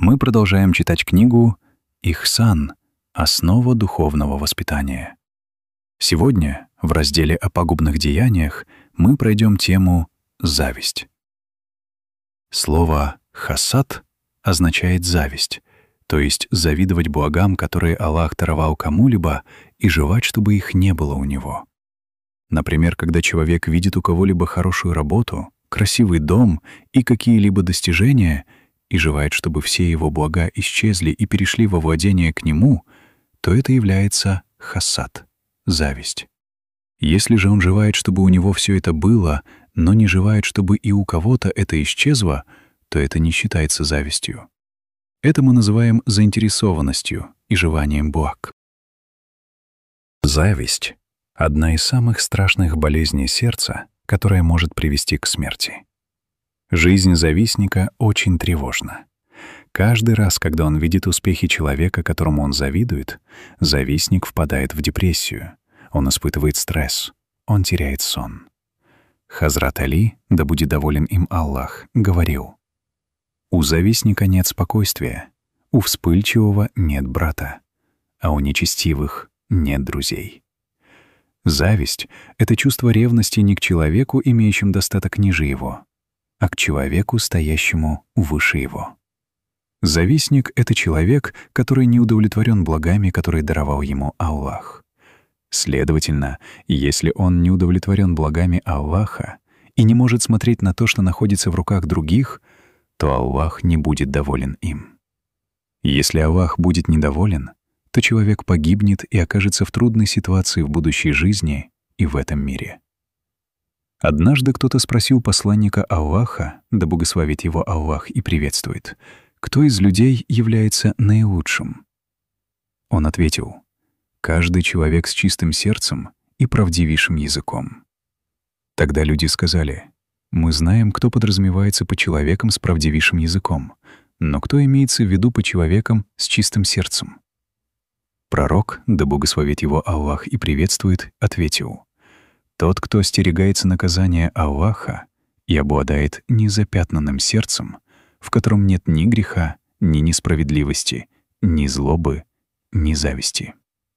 Мы продолжаем читать книгу «Ихсан. Основа духовного воспитания». Сегодня в разделе о пагубных деяниях мы пройдем тему «Зависть». Слово «хасад» означает «зависть», то есть завидовать благам, которые Аллах даровал кому-либо, и желать, чтобы их не было у него. Например, когда человек видит у кого-либо хорошую работу, красивый дом и какие-либо достижения и желает, чтобы все его блага исчезли и перешли во владение к нему, то это является хасад — зависть. Если же он желает, чтобы у него все это было, но не желает, чтобы и у кого-то это исчезло, то это не считается завистью. Это мы называем заинтересованностью и желанием благ. Зависть — одна из самых страшных болезней сердца, которая может привести к смерти. Жизнь завистника очень тревожна. Каждый раз, когда он видит успехи человека, которому он завидует, завистник впадает в депрессию, он испытывает стресс, он теряет сон. Хазрат Али, да будет доволен им Аллах, говорил: «У завистника нет спокойствия, у вспыльчивого нет брата, а у нечестивых нет друзей». Зависть — это чувство ревности не к человеку, имеющему достаток ниже его, а к человеку, стоящему выше его. Завистник — это человек, который не удовлетворен благами, которые даровал ему Аллах. Следовательно, если он не удовлетворен благами Аллаха и не может смотреть на то, что находится в руках других, то Аллах не будет доволен им. Если Аллах будет недоволен, то человек погибнет и окажется в трудной ситуации в будущей жизни и в этом мире. Однажды кто-то спросил посланника Аллаха, да благословит его Аллах и приветствует, кто из людей является наилучшим. Он ответил: каждый человек с чистым сердцем и правдивейшим языком. Тогда люди сказали: мы знаем, кто подразумевается под человеком с правдивейшим языком, но кто имеется в виду под человеком с чистым сердцем? Пророк, да благословит его Аллах и приветствует, ответил: тот, кто остерегается наказания Аллаха и обладает незапятнанным сердцем, в котором нет ни греха, ни несправедливости, ни злобы, ни зависти.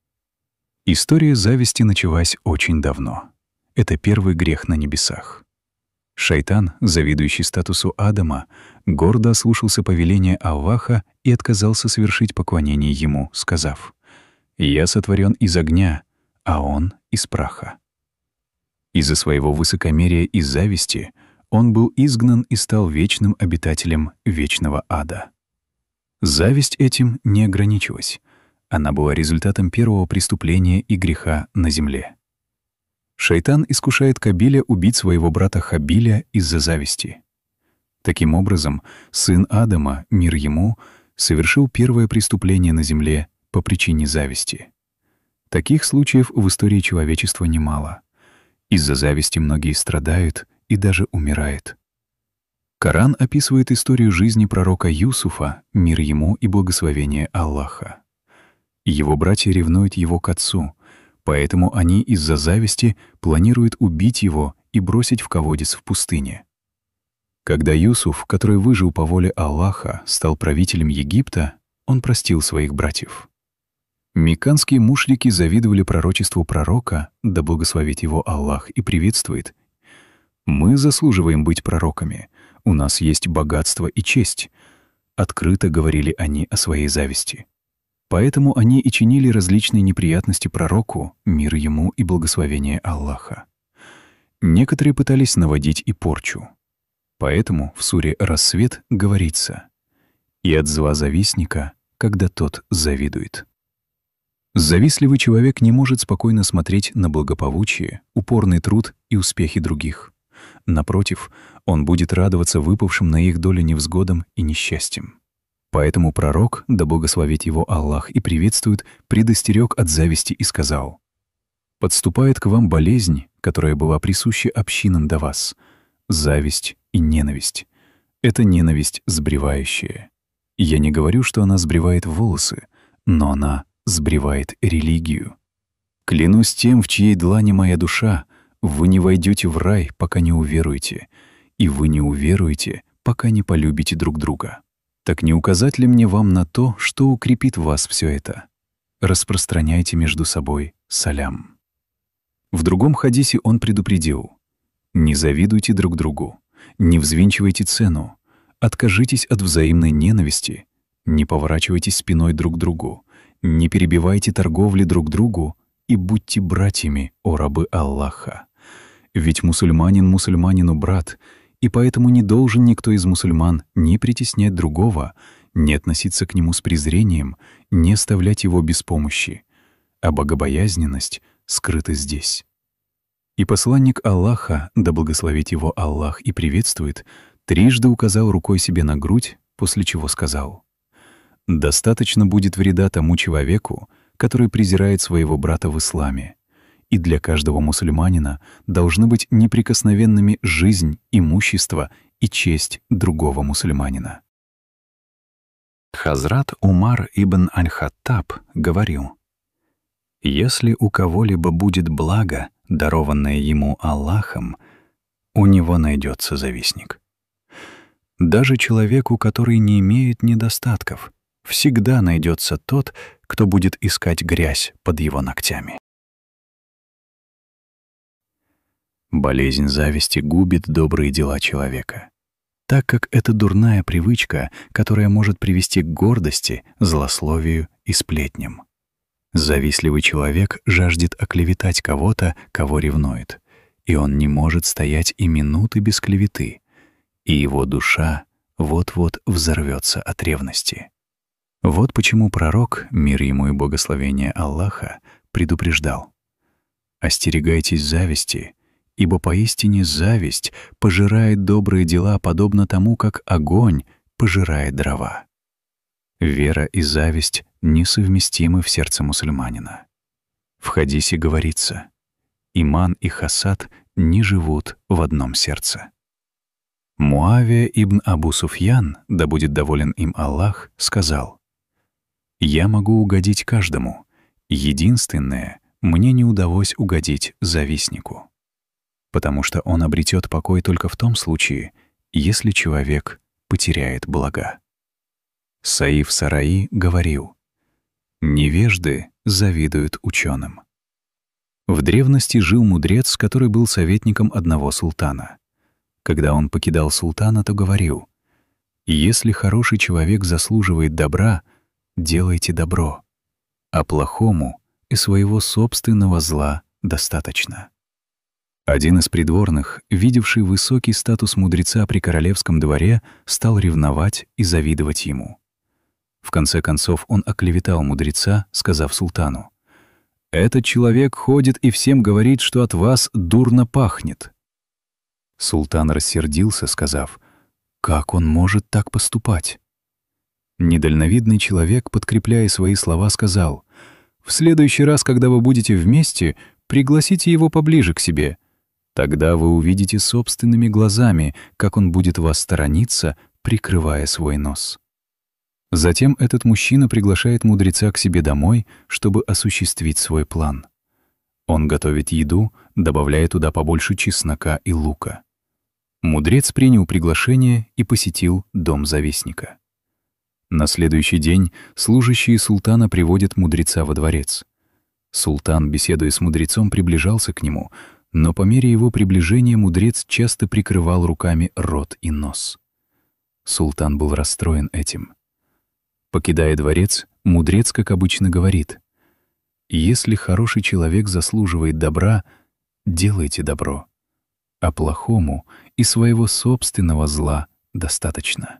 История зависти началась очень давно. Это первый грех на небесах. Шайтан, завидующий статусу Адама, гордо ослушался повеления Аллаха и отказался совершить поклонение ему, сказав: «Я сотворен из огня, а он — из праха». Из-за своего высокомерия и зависти он был изгнан и стал вечным обитателем вечного ада. Зависть этим не ограничилась. Она была результатом первого преступления и греха на земле. Шайтан искушает Кабиля убить своего брата Хабиля из-за зависти. Таким образом, сын Адама, мир ему, совершил первое преступление на земле по причине зависти. Таких случаев в истории человечества немало. Из-за зависти многие страдают и даже умирают. Коран описывает историю жизни пророка Юсуфа, мир ему и благословение Аллаха. Его братья ревнуют его к отцу, поэтому они из-за зависти планируют убить его и бросить в колодец в пустыне. Когда Юсуф, который выжил по воле Аллаха, стал правителем Египта, он простил своих братьев. Мекканские мушрики завидовали пророчеству пророка, да благословит его Аллах и приветствует: «Мы заслуживаем быть пророками, у нас есть богатство и честь». Открыто говорили они о своей зависти. Поэтому они и чинили различные неприятности пророку, мир ему и благословение Аллаха. Некоторые пытались наводить и порчу. Поэтому в суре «Рассвет» говорится: «И от зла завистника, когда тот завидует». Завистливый человек не может спокойно смотреть на благополучие, упорный труд и успехи других. Напротив, он будет радоваться выпавшим на их долю невзгодам и несчастьям. Поэтому пророк, да благословит его Аллах и приветствует, предостерег от зависти и сказал: «Подступает к вам болезнь, которая была присуща общинам до вас, зависть и ненависть. Это ненависть сбривающая. Я не говорю, что она сбривает волосы, но она сбривает религию. Клянусь тем, в чьей длани моя душа, вы не войдете в рай, пока не уверуете, и вы не уверуете, пока не полюбите друг друга». Так не указать ли мне вам на то, что укрепит в вас все это? Распространяйте между собой салям. В другом хадисе он предупредил: не завидуйте друг другу, не взвинчивайте цену, откажитесь от взаимной ненависти, не поворачивайтесь спиной друг к другу, не перебивайте торговли друг другу и будьте братьями, о рабы Аллаха. Ведь мусульманин мусульманину брат, и поэтому не должен никто из мусульман не притеснять другого, не относиться к нему с презрением, не оставлять его без помощи, а богобоязненность скрыта здесь. И посланник Аллаха, да благословит его Аллах и приветствует, трижды указал рукой себе на грудь, после чего сказал: «Достаточно будет вреда тому человеку, который презирает своего брата в исламе, и для каждого мусульманина должны быть неприкосновенными жизнь, имущество и честь другого мусульманина». Хазрат Умар ибн аль-Хаттаб говорил: «Если у кого-либо будет благо, дарованное ему Аллахом, у него найдется завистник. Даже человеку, который не имеет недостатков, всегда найдется тот, кто будет искать грязь под его ногтями». Болезнь зависти губит добрые дела человека, так как это дурная привычка, которая может привести к гордости, злословию и сплетням. Завистливый человек жаждет оклеветать кого-то, кого ревнует, и он не может стоять и минуты без клеветы, и его душа вот-вот взорвется от ревности. Вот почему пророк, мир ему и благословение Аллаха, предупреждал: «Остерегайтесь зависти, ибо поистине зависть пожирает добрые дела, подобно тому, как огонь пожирает дрова». Вера и зависть несовместимы в сердце мусульманина. В хадисе говорится: иман и хасад не живут в одном сердце. Муавия ибн Абу Суфьян, да будет доволен им Аллах, сказал: «Я могу угодить каждому. Единственное, мне не удалось угодить завистнику, потому что он обретет покой только в том случае, если человек потеряет блага». Саиф Сараи говорил: «Невежды завидуют ученым». В древности жил мудрец, который был советником одного султана. Когда он покидал султана, то говорил: «Если хороший человек заслуживает добра, делайте добро, а плохому и своего собственного зла достаточно». Один из придворных, видевший высокий статус мудреца при королевском дворе, стал ревновать и завидовать ему. В конце концов он оклеветал мудреца, сказав султану: «Этот человек ходит и всем говорит, что от вас дурно пахнет». Султан рассердился, сказав: «Как он может так поступать?» Недальновидный человек, подкрепляя свои слова, сказал: «В следующий раз, когда вы будете вместе, пригласите его поближе к себе. Тогда вы увидите собственными глазами, как он будет вас сторониться, прикрывая свой нос». Затем этот мужчина приглашает мудреца к себе домой, чтобы осуществить свой план. Он готовит еду, добавляя туда побольше чеснока и лука. Мудрец принял приглашение и посетил дом завистника. На следующий день служащие султана приводят мудреца во дворец. Султан, беседуя с мудрецом, приближался к нему, но по мере его приближения мудрец часто прикрывал руками рот и нос. Султан был расстроен этим. Покидая дворец, мудрец, как обычно, говорит: «Если хороший человек заслуживает добра, делайте добро, а плохому и своего собственного зла достаточно».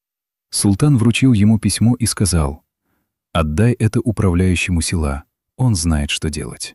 Султан вручил ему письмо и сказал: «Отдай это управляющему села, он знает, что делать».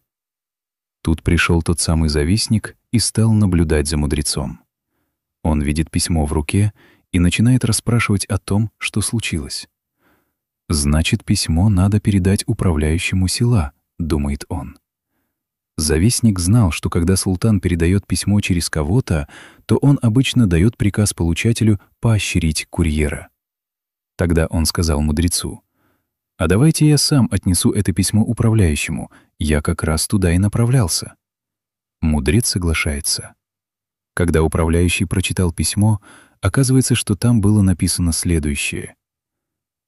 Тут пришел тот самый завистник и стал наблюдать за мудрецом. Он видит письмо в руке и начинает расспрашивать о том, что случилось. «Значит, письмо надо передать управляющему села», — думает он. Завистник знал, что когда султан передает письмо через кого-то, то он обычно дает приказ получателю поощрить курьера. Тогда он сказал мудрецу: «А давайте я сам отнесу это письмо управляющему, я как раз туда и направлялся». Мудрец соглашается. Когда управляющий прочитал письмо, оказывается, что там было написано следующее: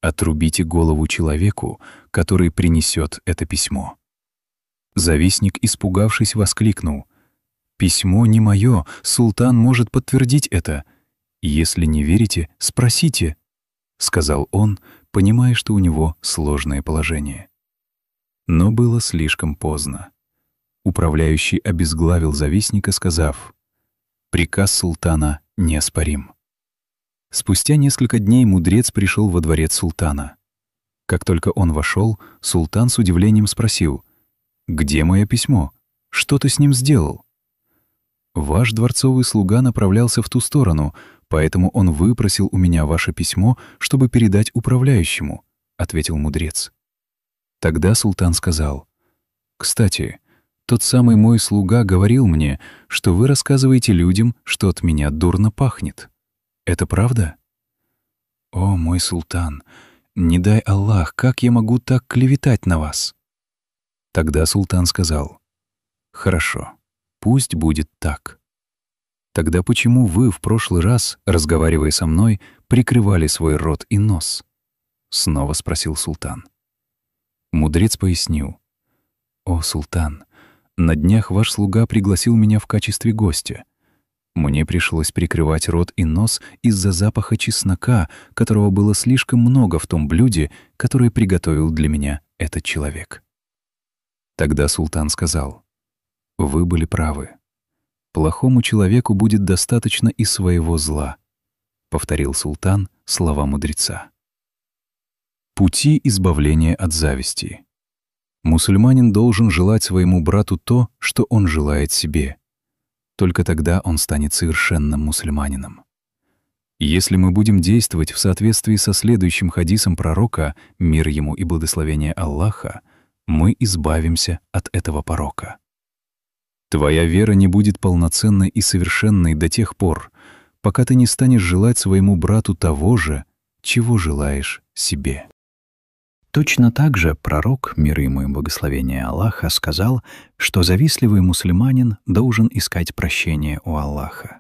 Отрубите голову человеку, который принесет это письмо». Завистник, испугавшись, воскликнул: «Письмо не мое, султан может подтвердить это. Если не верите, спросите», — сказал он, понимая, что у него сложное положение. Но было слишком поздно. Управляющий обезглавил завистника, сказав: «Приказ султана неоспорим». Спустя несколько дней мудрец пришел во дворец султана. Как только он вошел, султан с удивлением спросил: «Где мое письмо? Что ты с ним сделал?» «Ваш дворцовый слуга направлялся в ту сторону, поэтому он выпросил у меня ваше письмо, чтобы передать управляющему», — ответил мудрец. Тогда султан сказал: «Кстати, тот самый мой слуга говорил мне, что вы рассказываете людям, что от меня дурно пахнет. Это правда?» «О, мой султан, не дай Аллах, как я могу так клеветать на вас?» Тогда султан сказал: «Хорошо, пусть будет так. Тогда почему вы в прошлый раз, разговаривая со мной, прикрывали свой рот и нос?» Снова спросил султан. Мудрец пояснил: «О, султан, на днях ваш слуга пригласил меня в качестве гостя. Мне пришлось прикрывать рот и нос из-за запаха чеснока, которого было слишком много в том блюде, которое приготовил для меня этот человек». Тогда султан сказал: «Вы были правы. Плохому человеку будет достаточно и своего зла», — повторил султан слова мудреца. Пути избавления от зависти. Мусульманин должен желать своему брату то, что он желает себе. Только тогда он станет совершенным мусульманином. Если мы будем действовать в соответствии со следующим хадисом пророка, мир ему и благословение Аллаха, мы избавимся от этого порока. Твоя вера не будет полноценной и совершенной до тех пор, пока ты не станешь желать своему брату того же, чего желаешь себе. Точно так же пророк, мир ему и благословение Аллаха, сказал, что завистливый мусульманин должен искать прощения у Аллаха.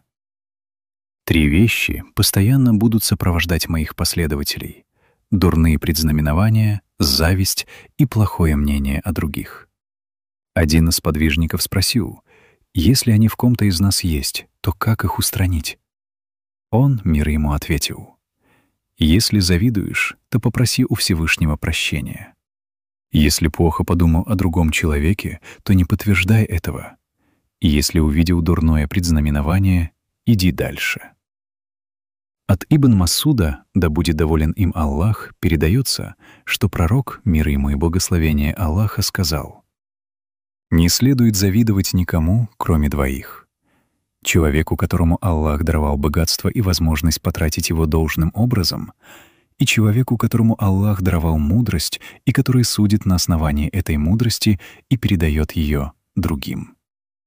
3 вещи постоянно будут сопровождать моих последователей: дурные предзнаменования, зависть и плохое мнение о других. Один из подвижников спросил: «Если они в ком-то из нас есть, то как их устранить?» Он, мир ему, ответил: «Если завидуешь, то попроси у Всевышнего прощения. Если плохо подумал о другом человеке, то не подтверждай этого. Если увидел дурное предзнаменование, иди дальше». От Ибн Масуда, да будет доволен им Аллах, передается, что пророк, мир ему и благословение Аллаха, сказал: «Не следует завидовать никому, кроме 2: человеку, которому Аллах даровал богатство и возможность потратить его должным образом, и человеку, которому Аллах даровал мудрость и который судит на основании этой мудрости и передает ее другим».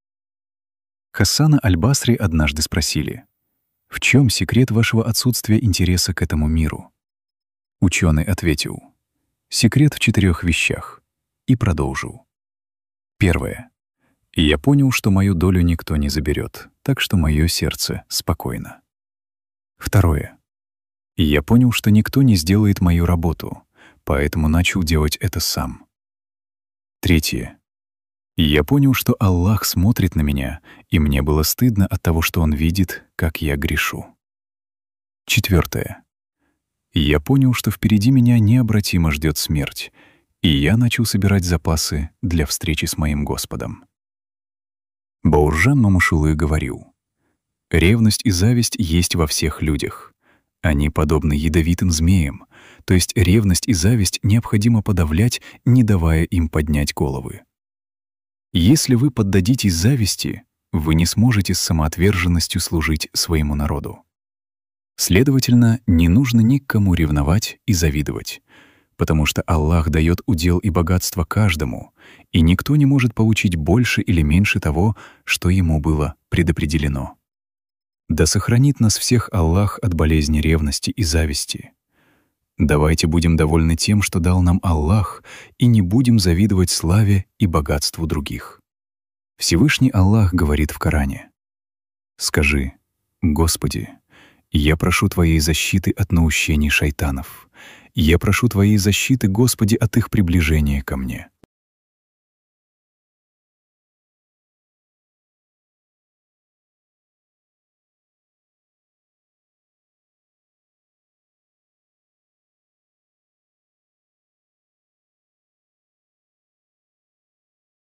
Хасана аль-Басри однажды спросили: «В чем секрет вашего отсутствия интереса к этому миру?» Ученый ответил: «Секрет в 4 вещах», и продолжил. 1. Я понял, что мою долю никто не заберет, так что мое сердце спокойно. 2. Я понял, что никто не сделает мою работу, поэтому начал делать это сам. 3. Я понял, что Аллах смотрит на меня, и мне было стыдно от того, что Он видит, как я грешу. 4. Я понял, что впереди меня необратимо ждет смерть, и я начал собирать запасы для встречи с моим Господом. Бауржан Мамушулы говорил: «Ревность и зависть есть во всех людях. Они подобны ядовитым змеям, то есть ревность и зависть необходимо подавлять, не давая им поднять головы. Если вы поддадитесь зависти, вы не сможете с самоотверженностью служить своему народу. Следовательно, не нужно ни к кому ревновать и завидовать, потому что Аллах дает удел и богатство каждому, и никто не может получить больше или меньше того, что ему было предопределено. Да сохранит нас всех Аллах от болезни ревности и зависти. Давайте будем довольны тем, что дал нам Аллах, и не будем завидовать славе и богатству других. Всевышний Аллах говорит в Коране: «Скажи: Господи, я прошу Твоей защиты от наущений шайтанов. Я прошу Твоей защиты, Господи, от их приближения ко мне.